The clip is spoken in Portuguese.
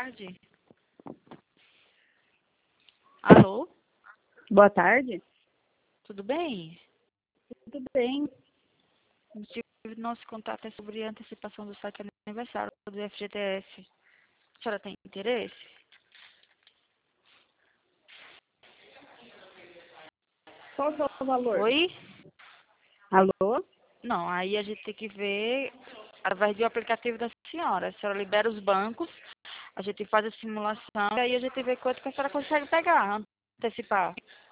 tarde. Alô? Boa tarde. Tudo bem? Tudo bem? O motivo do nosso contato é sobre a antecipação do site aniversário do FGTS. A senhora tem interesse? Qual que é o valor? Oi? Alô? Não, aí a gente tem que ver através do aplicativo da senhora. A senhora libera os bancos, a gente faz a simulação e aí a gente vê quanto que a senhora consegue pegar, antecipar.